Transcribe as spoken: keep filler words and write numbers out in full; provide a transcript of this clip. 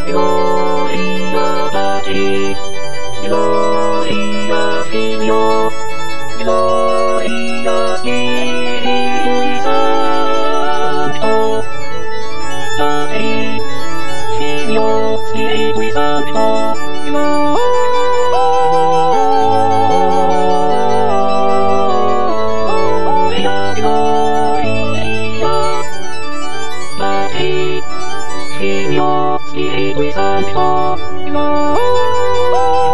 Gloria Patri, Gloria Filio, Gloria Spiritui Sancto. Patri, Filio, Spiritui Sancto. Gloria Patri, Filio, Spiritui Sancto, Gloria